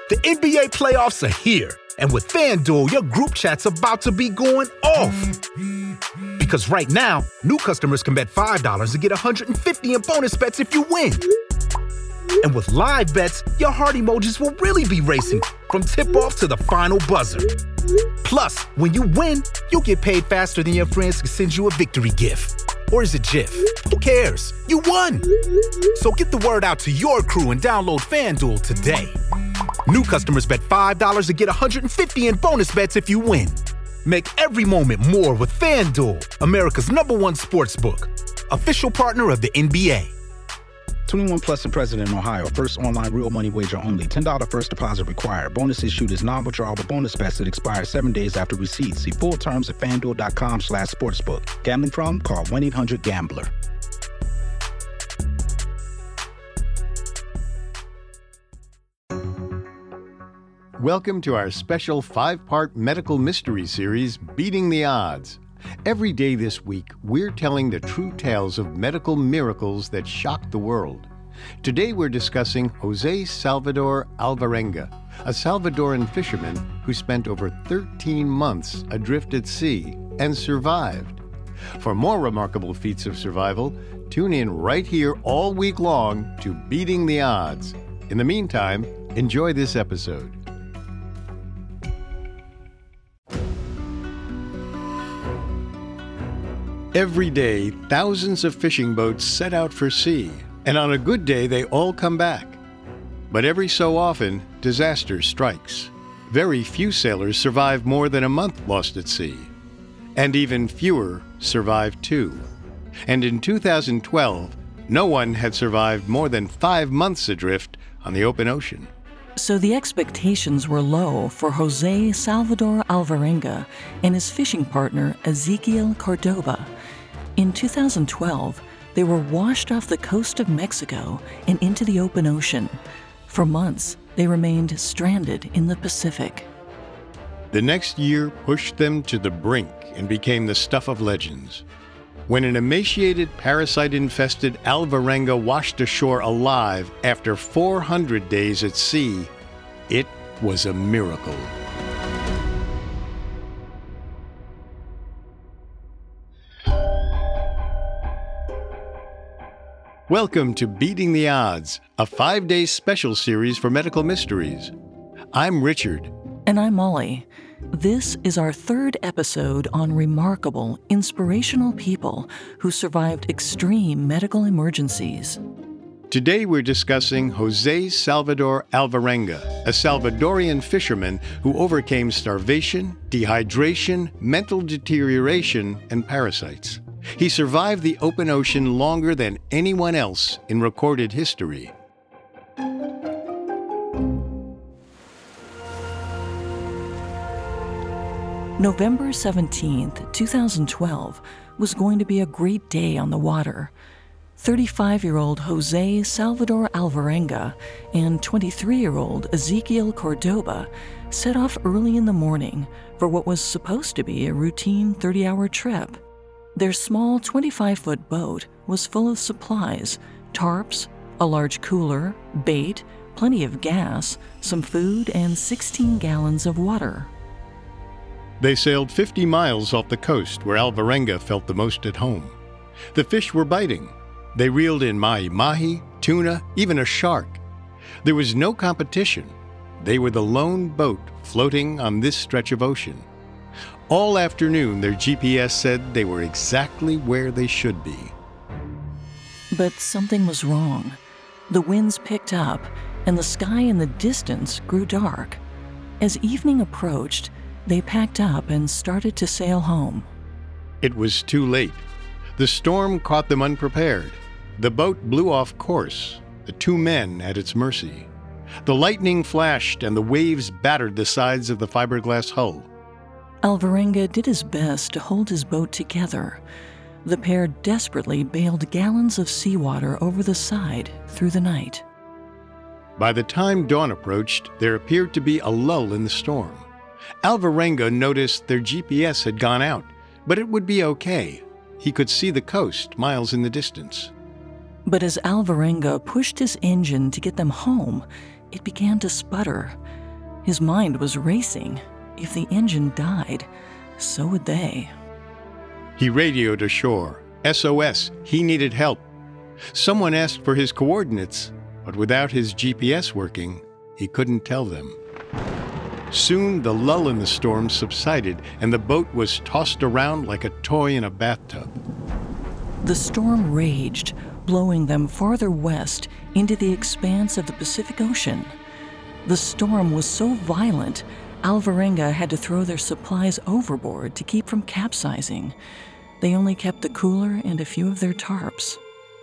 The NBA playoffs are here, and with FanDuel, your group chat's about to be going off. Because right now, new customers can bet $5 and get $150 in bonus bets if you win. And with live bets, your heart emojis will really be racing from tip-off to the final buzzer. Plus, when you win, you'll get paid faster than your friends can send you a victory gift. Or is it GIF? Who cares? You won! So get the word out to your crew and download FanDuel today. New customers bet $5 and get $150 in bonus bets if you win. Make every moment more with FanDuel, America's #1 sportsbook. Official partner of the NBA. 21 plus and present in Ohio. First online real money wager only. $10 first deposit required. Bonus issued is non-withdrawable bonus bets that expire 7 days after receipt. See full terms at FanDuel.com/sportsbook. Gambling problem? Call 1-800-GAMBLER. Welcome to our special 5-part medical mystery series, Beating the Odds. Every day this week, we're telling the true tales of medical miracles that shocked the world. Today we're discussing Jose Salvador Alvarenga, a Salvadoran fisherman who spent over 13 months adrift at sea and survived. For more remarkable feats of survival, tune in right here all week long to Beating the Odds. In the meantime, enjoy this episode. Every day, thousands of fishing boats set out for sea, and on a good day, they all come back. But every so often, disaster strikes. Very few sailors survive more than a month lost at sea, and even fewer survive too. And in 2012, no one had survived more than 5 months adrift on the open ocean. So the expectations were low for Jose Salvador Alvarenga and his fishing partner Ezequiel Cordoba. In 2012, they were washed off the coast of Mexico and into the open ocean. For months, they remained stranded in the Pacific. The next year pushed them to the brink and became the stuff of legends. When an emaciated, parasite-infested Alvarenga washed ashore alive after 400 days at sea, it was a miracle. Welcome to Beating the Odds, a 5-day special series for medical mysteries. I'm Richard. And I'm Molly. This is our 3rd episode on remarkable, inspirational people who survived extreme medical emergencies. Today we're discussing Jose Salvador Alvarenga, a Salvadorian fisherman who overcame starvation, dehydration, mental deterioration, and parasites. He survived the open ocean longer than anyone else in recorded history. November 17th, 2012 was going to be a great day on the water. 35-year-old Jose Salvador Alvarenga and 23-year-old Ezequiel Cordoba set off early in the morning for what was supposed to be a routine 30-hour trip. Their small 25-foot boat was full of supplies, tarps, a large cooler, bait, plenty of gas, some food, and 16 gallons of water. They sailed 50 miles off the coast where Alvarenga felt the most at home. The fish were biting. They reeled in mahi-mahi, tuna, even a shark. There was no competition. They were the lone boat floating on this stretch of ocean. All afternoon, their GPS said they were exactly where they should be. But something was wrong. The winds picked up, and the sky in the distance grew dark. As evening approached, they packed up and started to sail home. It was too late. The storm caught them unprepared. The boat blew off course, the 2 men at its mercy. The lightning flashed and the waves battered the sides of the fiberglass hull. Alvarenga did his best to hold his boat together. The pair desperately bailed gallons of seawater over the side through the night. By the time dawn approached, there appeared to be a lull in the storm. Alvarenga noticed their GPS had gone out, but it would be okay. He could see the coast miles in the distance. But as Alvarenga pushed his engine to get them home, it began to sputter. His mind was racing. If the engine died, so would they. He radioed ashore. SOS, he needed help. Someone asked for his coordinates, but without his GPS working, he couldn't tell them. Soon the lull in the storm subsided and the boat was tossed around like a toy in a bathtub. The storm raged, blowing them farther west into the expanse of the Pacific Ocean. The storm was so violent, Alvarenga had to throw their supplies overboard to keep from capsizing. They only kept the cooler and a few of their tarps.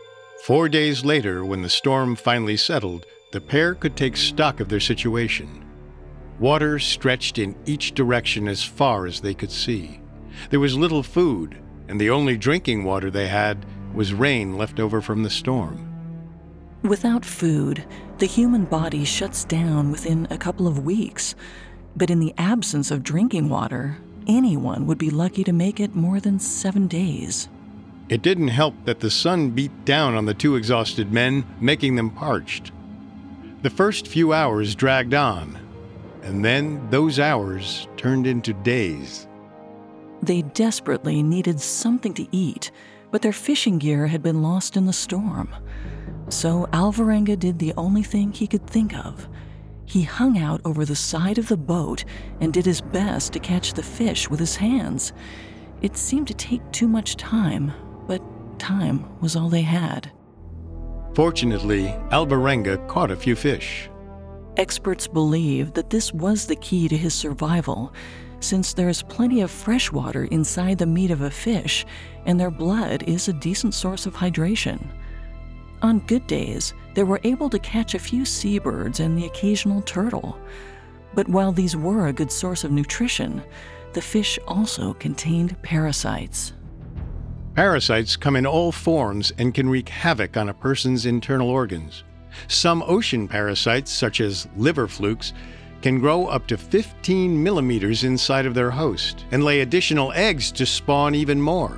4 days later, when the storm finally settled, the pair could take stock of their situation. Water stretched in each direction as far as they could see. There was little food, and the only drinking water they had was rain left over from the storm. Without food, the human body shuts down within a couple of weeks. But in the absence of drinking water, anyone would be lucky to make it more than 7 days. It didn't help that the sun beat down on the two exhausted men, making them parched. The first few hours dragged on, and then those hours turned into days. They desperately needed something to eat, but their fishing gear had been lost in the storm. So Alvarenga did the only thing he could think of. He hung out over the side of the boat and did his best to catch the fish with his hands. It seemed to take too much time, but time was all they had. Fortunately, Alvarenga caught a few fish. Experts believe that this was the key to his survival, since there is plenty of fresh water inside the meat of a fish, and their blood is a decent source of hydration. On good days, they were able to catch a few seabirds and the occasional turtle. But while these were a good source of nutrition, the fish also contained parasites. Parasites come in all forms and can wreak havoc on a person's internal organs. Some ocean parasites, such as liver flukes, can grow up to 15 millimeters inside of their host and lay additional eggs to spawn even more.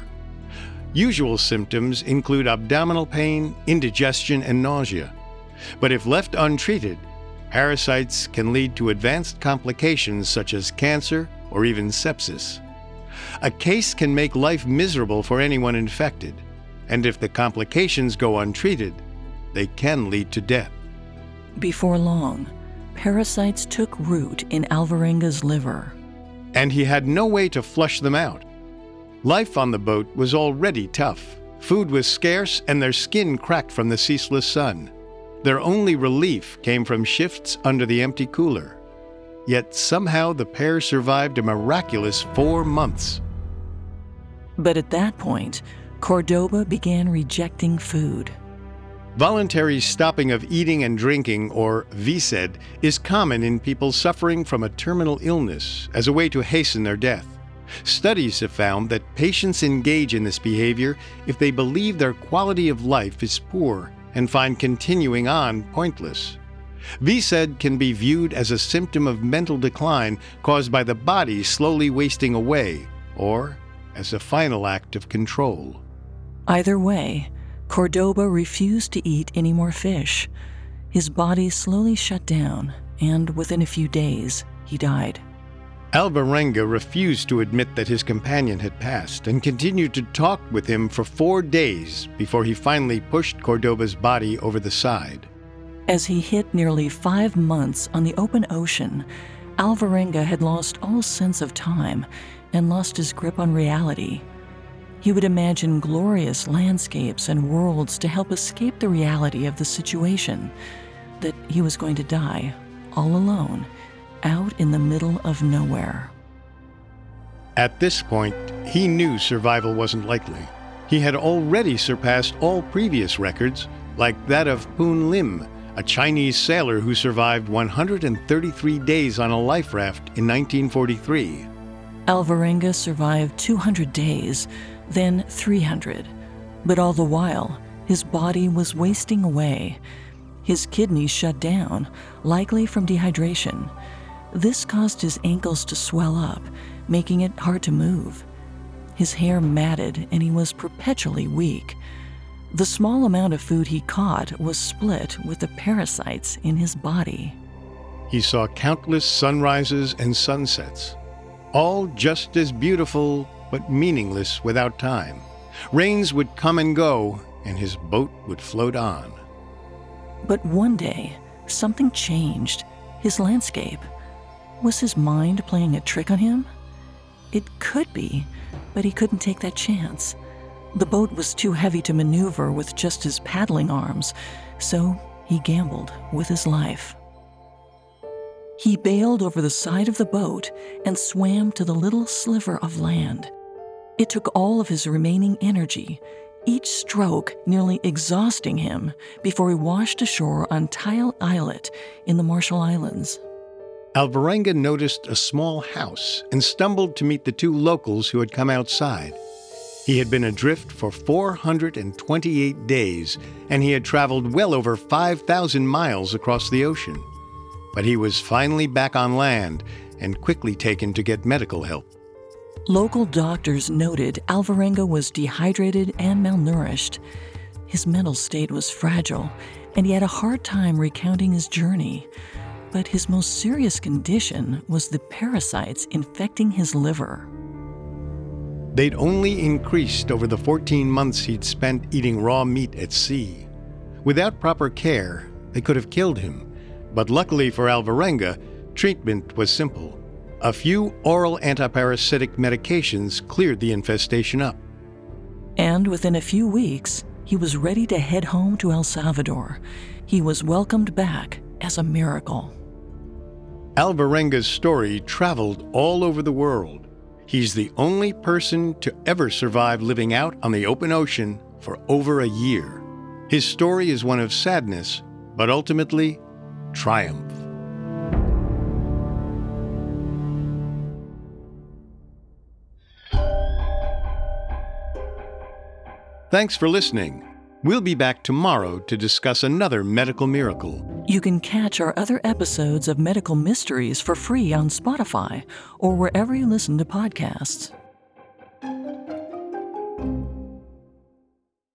Usual symptoms include abdominal pain, indigestion, and nausea. But if left untreated, parasites can lead to advanced complications such as cancer or even sepsis. A case can make life miserable for anyone infected, and if the complications go untreated, they can lead to death. Before long, parasites took root in Alvarenga's liver. And he had no way to flush them out. Life on the boat was already tough. Food was scarce and their skin cracked from the ceaseless sun. Their only relief came from shifts under the empty cooler. Yet somehow the pair survived a miraculous 4 months. But at that point, Cordoba began rejecting food. Voluntary stopping of eating and drinking, or VSED, is common in people suffering from a terminal illness as a way to hasten their death. Studies have found that patients engage in this behavior if they believe their quality of life is poor and find continuing on pointless. VSED can be viewed as a symptom of mental decline caused by the body slowly wasting away, or as a final act of control. Either way, Cordoba refused to eat any more fish. His body slowly shut down, and within a few days, he died. Alvarenga refused to admit that his companion had passed and continued to talk with him for 4 days before he finally pushed Cordoba's body over the side. As he hit nearly 5 months on the open ocean, Alvarenga had lost all sense of time and lost his grip on reality. He would imagine glorious landscapes and worlds to help escape the reality of the situation, that he was going to die, all alone, out in the middle of nowhere. At this point, he knew survival wasn't likely. He had already surpassed all previous records, like that of Poon Lim, a Chinese sailor who survived 133 days on a life raft in 1943. Alvarenga survived 200 days, then 300. But all the while, his body was wasting away. His kidneys shut down, likely from dehydration. This caused his ankles to swell up, making it hard to move. His hair matted, and he was perpetually weak. The small amount of food he caught was split with the parasites in his body. he saw countless sunrises and sunsets, all just as beautiful but meaningless without time. Rains would come and go, and his boat would float on. But one day, something changed. His landscape. Was his mind playing a trick on him? It could be, but he couldn't take that chance. The boat was too heavy to maneuver with just his paddling arms, so he gambled with his life. He bailed over the side of the boat and swam to the little sliver of land. It took all of his remaining energy, each stroke nearly exhausting him, before he washed ashore on Tile Islet in the Marshall Islands. Alvarenga noticed a small house and stumbled to meet the two locals who had come outside. He had been adrift for 428 days, and he had traveled well over 5,000 miles across the ocean. But he was finally back on land and quickly taken to get medical help. Local doctors noted Alvarenga was dehydrated and malnourished. His mental state was fragile, and he had a hard time recounting his journey. But his most serious condition was the parasites infecting his liver. They'd only increased over the 14 months he'd spent eating raw meat at sea. Without proper care, they could have killed him. But luckily for Alvarenga, treatment was simple. A few oral antiparasitic medications cleared the infestation up. And within a few weeks, he was ready to head home to El Salvador. He was welcomed back as a miracle. Alvarenga's story traveled all over the world. He's the only person to ever survive living out on the open ocean for over a year. His story is one of sadness, but ultimately, triumph. Thanks for listening. We'll be back tomorrow to discuss another medical miracle. You can catch our other episodes of Medical Mysteries for free on Spotify or wherever you listen to podcasts.